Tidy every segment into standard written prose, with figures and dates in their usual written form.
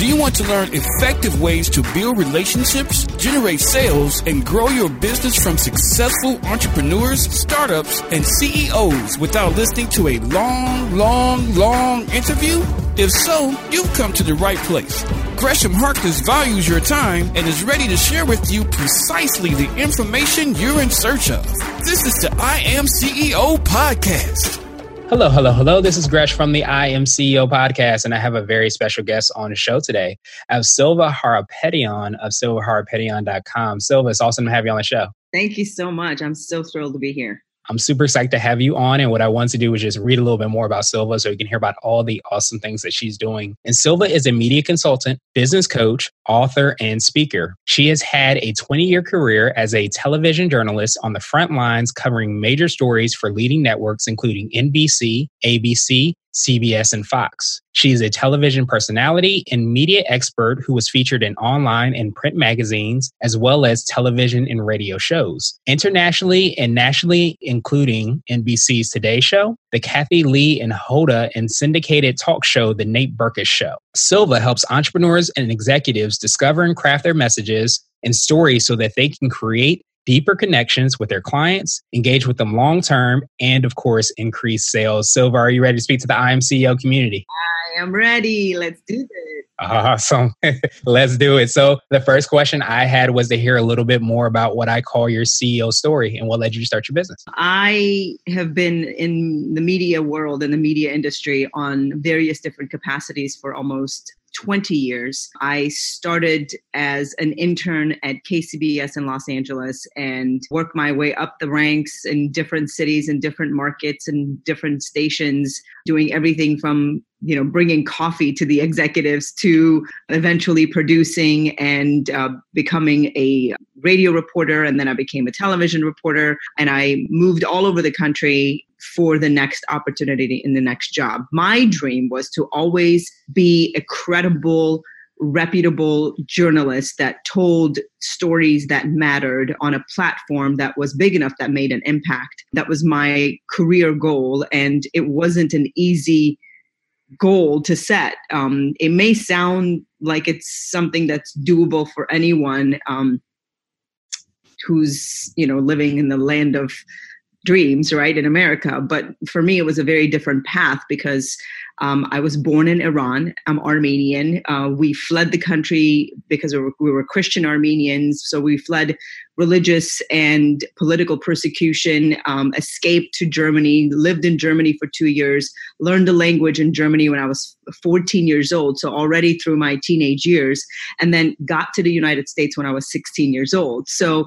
Do you want to learn effective ways to build relationships, generate sales, and grow your business from successful entrepreneurs, startups, and CEOs without listening to a long interview? If so, you've come to the right place. Gresham Harkless values your time and is ready to share with you precisely the information you're in search of. This is the I Am CEO podcast. Hello. This is Gresh from the I Am CEO podcast, and I have a very special guest on the show today. I have Silva Harapetian of silvaharapetian.com. Silva, it's awesome to have you on the show. Thank you so much. I'm so thrilled to be here. I'm super psyched to have you on. And what I want to do is just read a little bit more about Silva so you can hear about all the awesome things that she's doing. And Silva is a media consultant, business coach, author, and speaker. She has had a 20-year career as a television journalist on the front lines covering major stories for leading networks, including NBC, ABC, CBS, and Fox. She is a television personality and media expert who was featured in online and print magazines, as well as television and radio shows, internationally and nationally, including NBC's Today Show, the Kathy Lee and Hoda and syndicated talk show, The Nate Berkus Show. Silva helps entrepreneurs and executives discover and craft their messages and stories so that they can create deeper connections with their clients, engage with them long-term, and of course, increase sales. Silva, are you ready to speak to the I Am CEO community? I am ready. Let's do this. Awesome. Let's do it. So the first question I had was to hear a little bit more about what I call your CEO story and what led you to start your business. I have been in the media world and the media industry on various different capacities for almost 20 years. I started as an intern at KCBS in Los Angeles and worked my way up the ranks in different cities and different markets and different stations, doing everything from bringing coffee to the executives to eventually producing and becoming a radio reporter. And then I became a television reporter and I moved all over the country for the next opportunity in the next job. My dream was to always be a credible, reputable journalist that told stories that mattered on a platform that was big enough that made an impact. That was my career goal. And it wasn't an easy goal to set. It may sound like it's something that's doable for anyone who's living in the land of dreams, right, in America. But for me, it was a very different path because I was born in Iran. I'm Armenian. We fled the country because we were Christian Armenians. So we fled religious and political persecution, escaped to Germany, lived in Germany for 2 years, learned the language in Germany when I was 14 years old. So already through my teenage years, and then got to the United States when I was 16 years old. So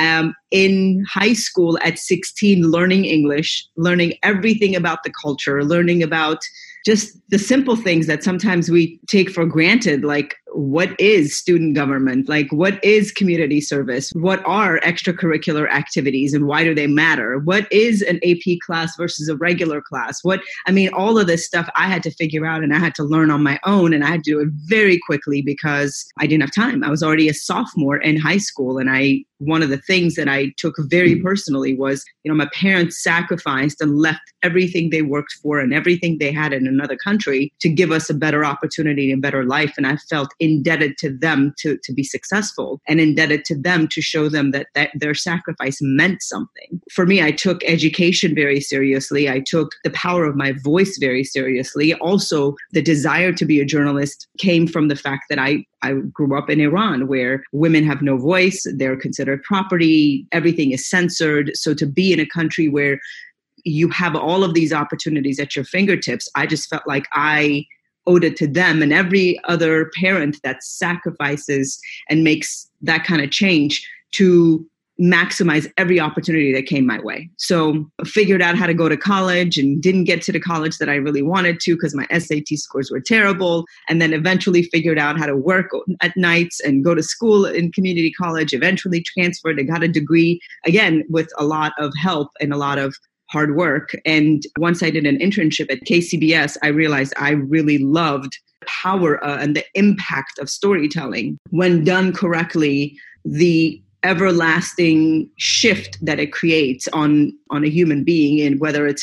in high school at 16, learning English, learning everything about the culture, learning about just the simple things that sometimes we take for granted, like what is student government? Like what is community service? What are extracurricular activities and why do they matter? What is an AP class versus a regular class? All of this stuff I had to figure out and I had to learn on my own, and I had to do it very quickly because I didn't have time. I was already a sophomore in high school, and one of the things that I took very personally was, my parents sacrificed and left everything they worked for and everything they had in another country to give us a better opportunity and a better life. And I felt indebted to them to be successful and indebted to them to show them that their sacrifice meant something. For me, I took education very seriously. I took the power of my voice very seriously. Also, the desire to be a journalist came from the fact that I grew up in Iran, where women have no voice, they're considered property, everything is censored. So to be in a country where you have all of these opportunities at your fingertips, I just felt like I owed it to them and every other parent that sacrifices and makes that kind of change to maximize every opportunity that came my way. So I figured out how to go to college and didn't get to the college that I really wanted to because my SAT scores were terrible. And then eventually figured out how to work at nights and go to school in community college, eventually transferred and got a degree, again, with a lot of help and a lot of hard work. And once I did an internship at KCBS, I realized I really loved the power and the impact of storytelling. When done correctly, the everlasting shift that it creates on a human being, and whether it's a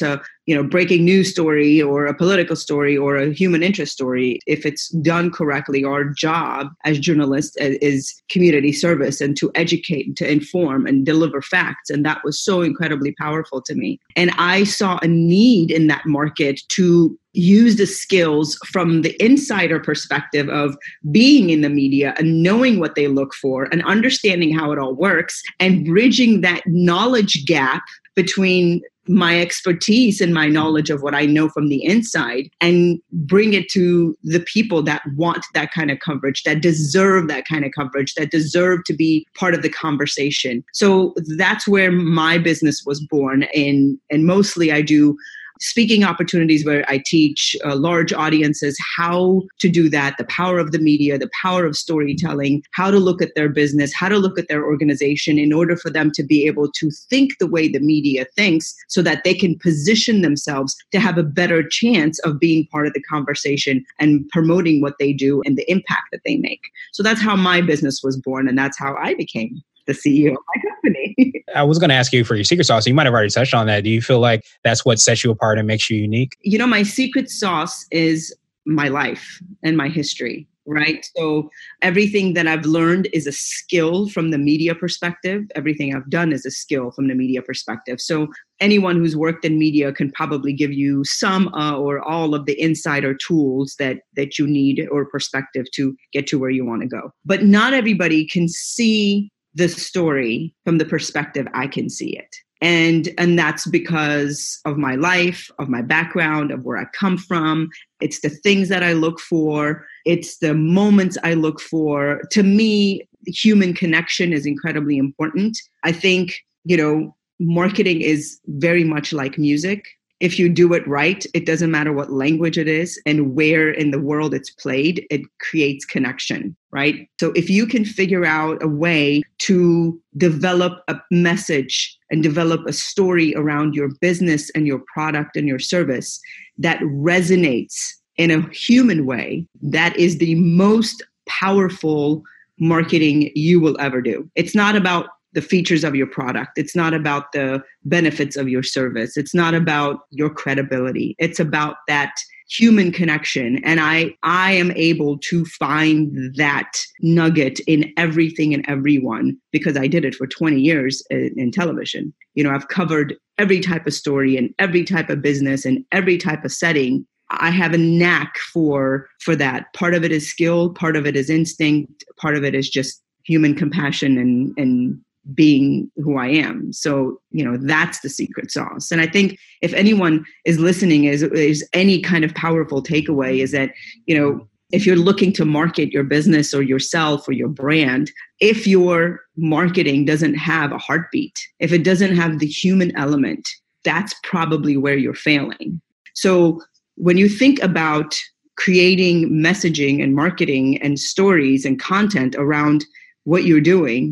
breaking news story or a political story or a human interest story. If it's done correctly, our job as journalists is community service and to educate, to inform and deliver facts. And that was so incredibly powerful to me. And I saw a need in that market to use the skills from the insider perspective of being in the media and knowing what they look for and understanding how it all works and bridging that knowledge gap between my expertise and my knowledge of what I know from the inside and bring it to the people that want that kind of coverage, that deserve that kind of coverage, that deserve to be part of the conversation. So that's where my business was born. And mostly I do speaking opportunities where I teach large audiences how to do that, the power of the media, the power of storytelling, how to look at their business, how to look at their organization in order for them to be able to think the way the media thinks so that they can position themselves to have a better chance of being part of the conversation and promoting what they do and the impact that they make. So that's how my business was born, and that's how I became the CEO of my company. I was going to ask you for your secret sauce. You might have already touched on that. Do you feel like that's what sets you apart and makes you unique? My secret sauce is my life and my history, right? So everything that I've learned is a skill from the media perspective. Everything I've done is a skill from the media perspective. So anyone who's worked in media can probably give you some or all of the insider tools that you need or perspective to get to where you want to go. But not everybody can see the story from the perspective I can see it. And that's because of my life, of my background, of where I come from. It's the things that I look for. It's the moments I look for. To me, human connection is incredibly important. I think, marketing is very much like music. If you do it right, it doesn't matter what language it is and where in the world it's played, it creates connection, right? So if you can figure out a way to develop a message and develop a story around your business and your product and your service that resonates in a human way, that is the most powerful marketing you will ever do. It's not about the features of your product. It's not about the benefits of your service. It's not about your credibility. It's about that human connection. And I am able to find that nugget in everything and everyone because I did it for 20 years in television. I've covered every type of story and every type of business and every type of setting. I have a knack for that. Part of it is skill, part of it is instinct, part of it is just human compassion and being who I am. So, that's the secret sauce. And I think if anyone is listening, is any kind of powerful takeaway is that, if you're looking to market your business or yourself or your brand, if your marketing doesn't have a heartbeat, if it doesn't have the human element, that's probably where you're failing. So when you think about creating messaging and marketing and stories and content around what you're doing,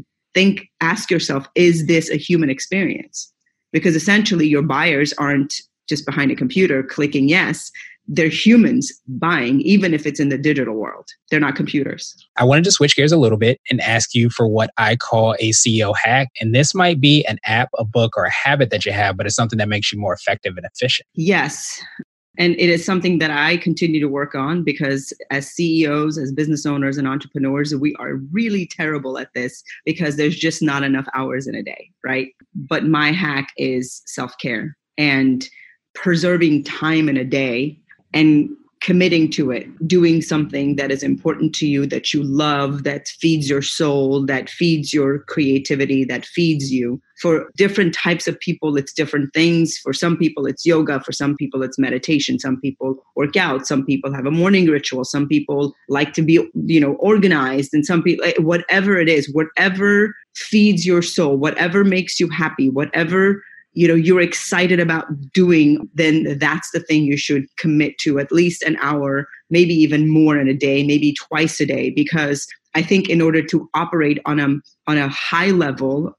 ask yourself, is this a human experience? Because essentially your buyers aren't just behind a computer clicking yes. They're humans buying, even if it's in the digital world. They're not computers. I wanted to switch gears a little bit and ask you for what I call a CEO hack. And this might be an app, a book, or a habit that you have, but it's something that makes you more effective and efficient. Yes. And it is something that I continue to work on because as CEOs, as business owners and entrepreneurs, we are really terrible at this because there's just not enough hours in a day, right? But my hack is self-care and preserving time in a day and committing to it, doing something that is important to you, that you love, that feeds your soul, that feeds your creativity, that feeds you. For different types of people, it's different things. For some people, it's yoga. For some people, it's meditation. Some people work out. Some people have a morning ritual. Some people like to be, organized. And some people, whatever it is, whatever feeds your soul, whatever makes you happy, whatever you're excited about doing, then that's the thing you should commit to at least an hour, maybe even more in a day, maybe twice a day, because I think in order to operate on a high level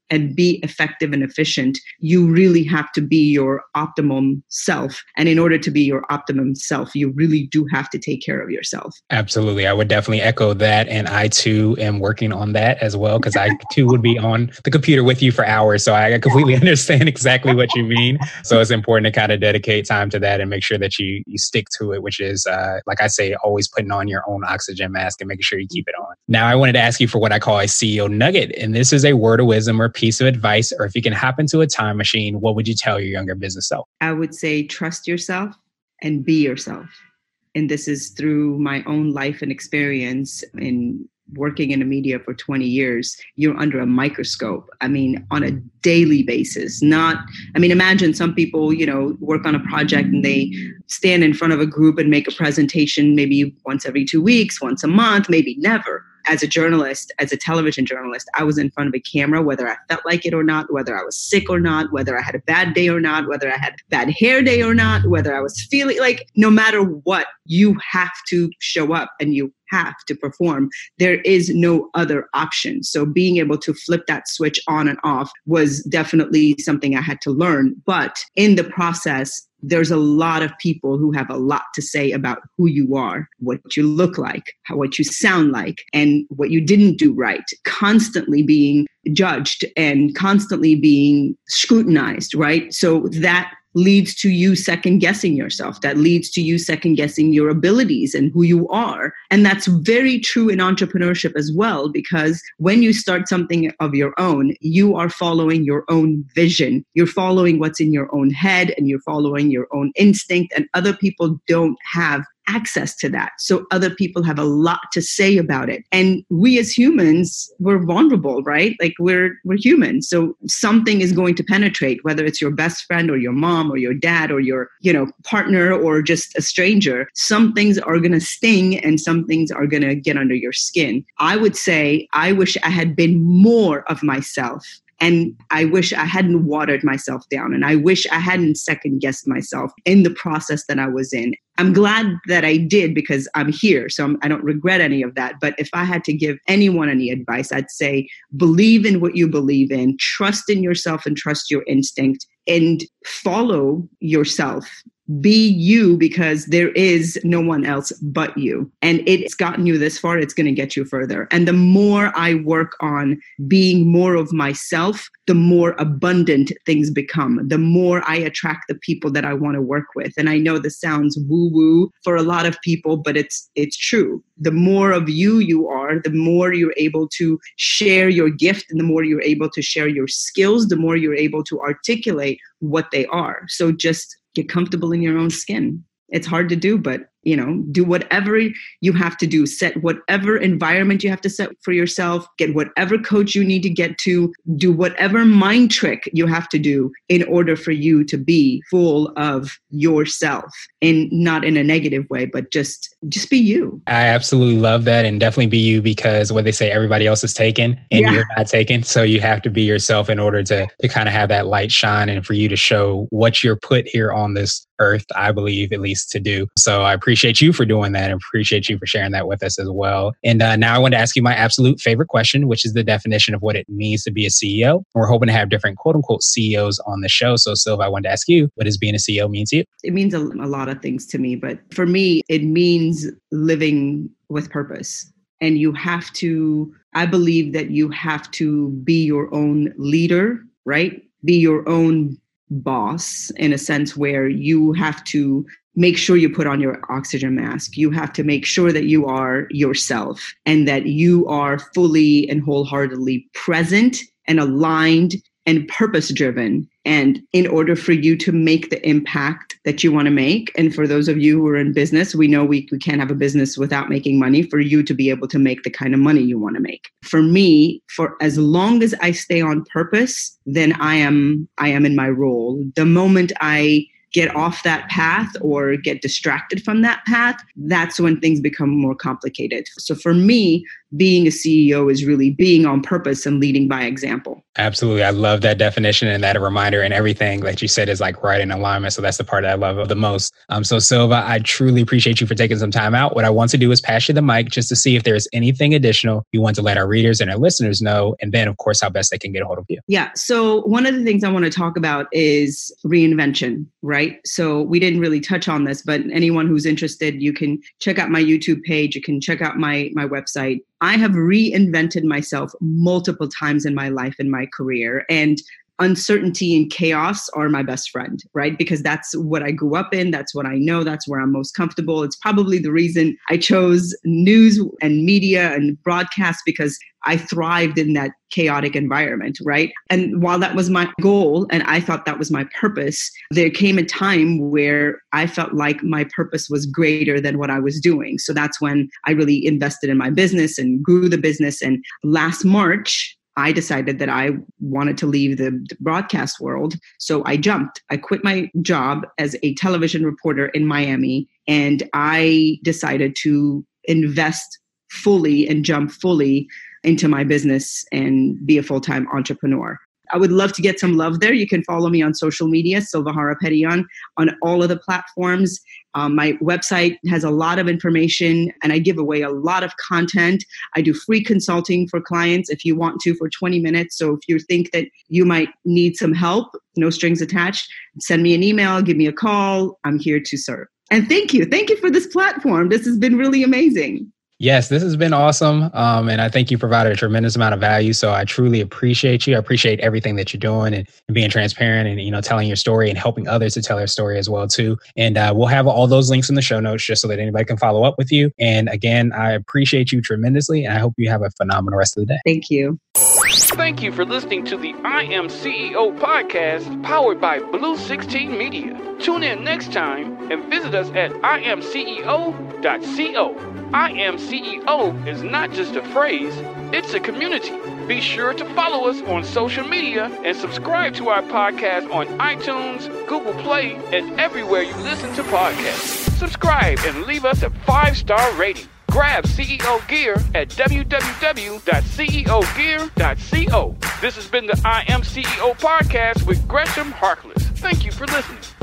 and be effective and efficient, you really have to be your optimum self. And in order to be your optimum self, you really do have to take care of yourself. Absolutely. I would definitely echo that. And I too am working on that as well, because I too would be on the computer with you for hours. So I completely understand exactly what you mean. So it's important to kind of dedicate time to that and make sure that you stick to it, which is, like I say, always putting on your own oxygen mask and making sure you keep it on. Now, I wanted to ask you for what I call a CEO nugget. And this is a word of wisdom or piece of advice, or if you can hop into a time machine, what would you tell your younger business self? I would say trust yourself and be yourself. And this is through my own life and experience in working in the media for 20 years. You're under a microscope. I mean, on a daily basis. Imagine some people, work on a project and they stand in front of a group and make a presentation maybe once every 2 weeks, once a month, maybe never. As a journalist, as a television journalist, I was in front of a camera, whether I felt like it or not, whether I was sick or not, whether I had a bad day or not, whether I had bad hair day or not, whether I was feeling like, no matter what, you have to show up and you have to perform. There is no other option. So being able to flip that switch on and off was definitely something I had to learn. But in the process, there's a lot of people who have a lot to say about who you are, what you look like, what you sound like, and what you didn't do right, constantly being judged and constantly being scrutinized, right? So that leads to you second guessing yourself. That leads to you second guessing your abilities and who you are. And that's very true in entrepreneurship as well, because when you start something of your own, you are following your own vision. You're following what's in your own head and you're following your own instinct, and other people don't have access to that. So other people have a lot to say about it. And we as humans, we're vulnerable, right? Like we're human. So something is going to penetrate, whether it's your best friend or your mom or your dad or your, partner or just a stranger. Some things are going to sting and some things are going to get under your skin. I would say, I wish I had been more of myself. And I wish I hadn't watered myself down. And I wish I hadn't second guessed myself in the process that I was in. I'm glad that I did because I'm here. So I don't regret any of that. But if I had to give anyone any advice, I'd say believe in what you believe in, trust in yourself and trust your instinct, and follow yourself. Be you, because there is no one else but you. And it's gotten you this far, it's going to get you further. And the more I work on being more of myself, the more abundant things become, the more I attract the people that I want to work with. And I know this sounds woo-woo for a lot of people, but it's true. The more of you are, the more you're able to share your gift, and the more you're able to share your skills, the more you're able to articulate what they are. So just get comfortable in your own skin. It's hard to do, but do whatever you have to do. Set whatever environment you have to set for yourself. Get whatever coach you need to get to. Do whatever mind trick you have to do in order for you to be full of yourself, and not in a negative way, but just be you. I absolutely love that, and definitely be you, because what they say, everybody else is taken and you're not taken. So you have to be yourself in order to kind of have that light shine, and for you to show what you're put here on this earth, I believe, at least to do. So I appreciate you for doing that, and appreciate you for sharing that with us as well. And now I want to ask you my absolute favorite question, which is the definition of what it means to be a CEO. We're hoping to have different quote unquote CEOs on the show. So Sylva, I wanted to ask you, what does being a CEO mean to you? It means a lot of things to me, but for me, it means living with purpose. And I believe that you have to be your own leader, right? Be your own boss, in a sense where you have to make sure you put on your oxygen mask. You have to make sure that you are yourself and that you are fully and wholeheartedly present and aligned and purpose-driven. And in order for you to make the impact that you want to make, and for those of you who are in business, we know we can't have a business without making money, for you to be able to make the kind of money you want to make. For me, for as long as I stay on purpose, then I am in my role. The moment I get off that path or get distracted from that path, that's when things become more complicated. So for me, being a CEO is really being on purpose and leading by example. Absolutely. I love that definition and that reminder, and everything that you said is like right in alignment. So that's the part that I love the most. So Silva, I truly appreciate you for taking some time out. What I want to do is pass you the mic just to see if there's anything additional you want to let our readers and our listeners know. And then, of course, how best they can get a hold of you. Yeah. So one of the things I want to talk about is reinvention, right? So we didn't really touch on this, but anyone who's interested, you can check out my YouTube page. You can check out my website. I have reinvented myself multiple times in my life, in my career, and uncertainty and chaos are my best friend, right? Because that's what I grew up in. That's what I know. That's where I'm most comfortable. It's probably the reason I chose news and media and broadcast, because I thrived in that chaotic environment, right? And while that was my goal and I thought that was my purpose, there came a time where I felt like my purpose was greater than what I was doing. So that's when I really invested in my business and grew the business. And last March, I decided that I wanted to leave the broadcast world. So I jumped. I quit my job as a television reporter in Miami, and I decided to invest fully and jump fully into my business and be a full-time entrepreneur. I would love to get some love there. You can follow me on social media, Silva Harapetian, on all of the platforms. My website has a lot of information, and I give away a lot of content. I do free consulting for clients if you want to for 20 minutes. So if you think that you might need some help, no strings attached, send me an email, give me a call. I'm here to serve. And thank you. Thank you for this platform. This has been really amazing. Yes, this has been awesome. And I think you provided a tremendous amount of value. So I truly appreciate you. I appreciate everything that you're doing and being transparent and, telling your story and helping others to tell their story as well, too. And we'll have all those links in the show notes just so that anybody can follow up with you. And again, I appreciate you tremendously. And I hope you have a phenomenal rest of the day. Thank you. Thank you for listening to the I Am CEO podcast powered by Blue 16 Media. Tune in next time and visit us at imceo.co. I Am CEO is not just a phrase, it's a community. Be sure to follow us on social media and subscribe to our podcast on iTunes, Google Play, and everywhere you listen to podcasts. Subscribe and leave us a 5-star rating. Grab CEO Gear at www.ceogear.co. This has been the I Am CEO podcast with Gresham Harkless. Thank you for listening.